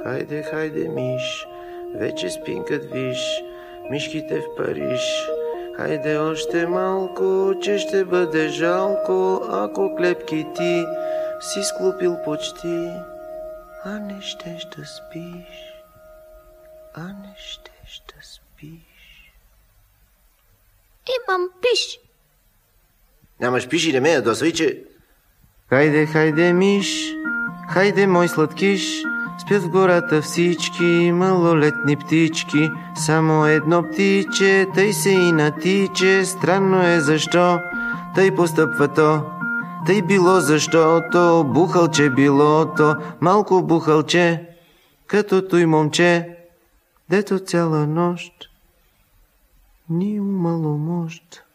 Хайде, хайде, миш, вече спинкат виж, мишките в Париж. Хайде още малко, че ще бъде жалко, ако клепки ти си склупил почти. А не щеш да спиш, а не щеш да спиш. Имам пиш. Нямаш пиш и не ме ядосвай, че... Хайде, хайде, миш, хайде, мой сладкиш, спят в гората всички малолетни птички. Само едно птиче, тъй се и натиче, странно е защо тъй постъпва то. Тъй било защото бухалче било то, малко бухалче, като той момче, дето цяла нощ ни умало мощ.